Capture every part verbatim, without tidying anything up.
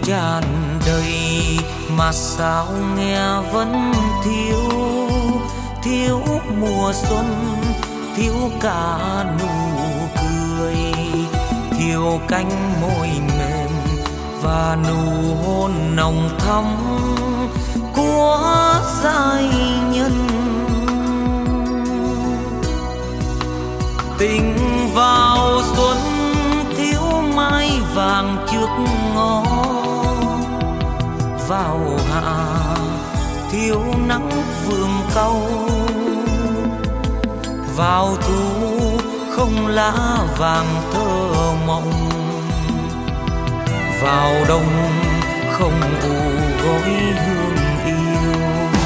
tràn đầy mà sao nghe vẫn thiếu, thiếu mùa xuân, thiếu cả nụ cười, thiếu cánh môi mềm và nụ hôn nồng thắm của giai nhân. Tình vào xuân thiếu mai vàng trước ngõ, vào hạ thiếu nắng vườn cau, vào thu không lá vàng thơ mộng, vào đông không ù gối hương yêu.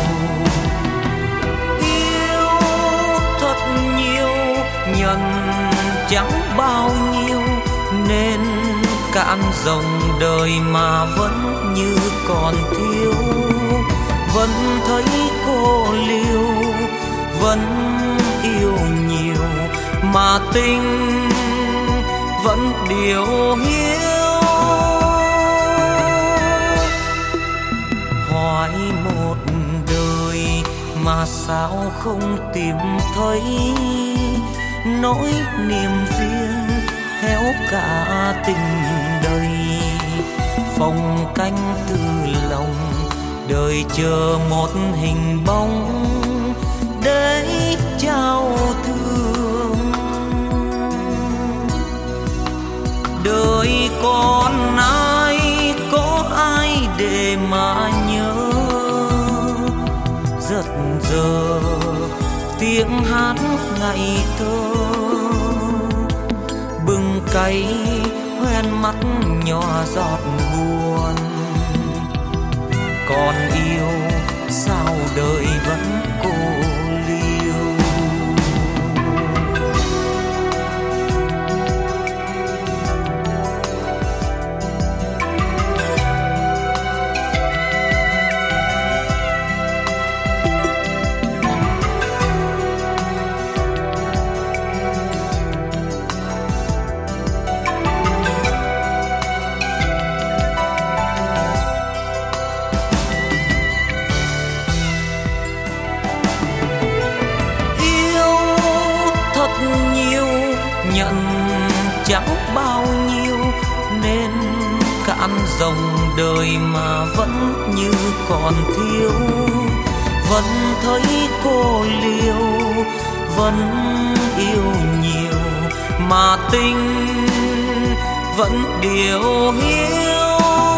Yêu thật nhiều nhận chẳng bao nhiêu, nên cạn dòng đời mà vẫn như còn thiếu. Vẫn thấy cô liêu, vẫn yêu nhiều mà tình vẫn điều hiu. Hỏi một đời mà sao không tìm thấy, nỗi niềm riêng héo cả tình đời. Phong canh từ lòng đời chờ một hình bóng để trao thương. Đời còn ai, có ai để mà nhớ, giật giờ tiếng hát ngày thơ. Bừng cay hoen mắt nhỏ giọt buồn, còn yêu sao đời vẫn cô liêu. Nhận chẳng bao nhiêu, nên cạn dòng đời mà vẫn như còn thiếu. Vẫn thấy cô liêu, vẫn yêu nhiều mà tình vẫn điều hiu.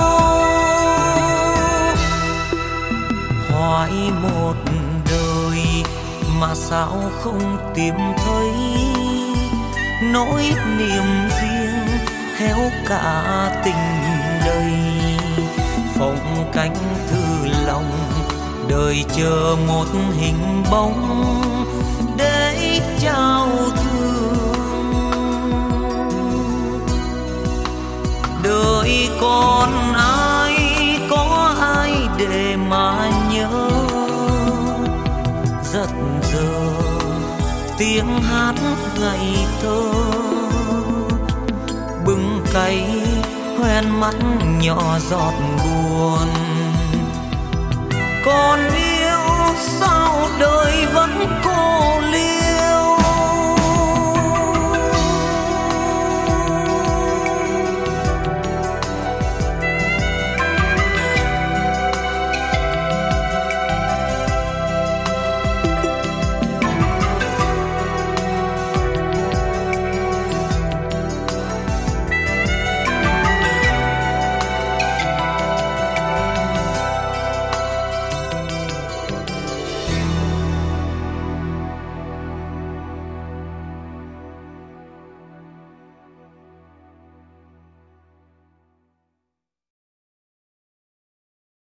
Hỏi một đời mà sao không tìm thấy, nỗi niềm riêng héo cả tình đời. Phong cánh thư lòng đời chờ một hình bóng để trao thương. Đời còn ai, có ai để mà nhớ, giật giờ tiếng hát ngày thơ. Bừng cay hoen mắt nhỏ giọt buồn, còn yêu sao đời vẫn cô liêu.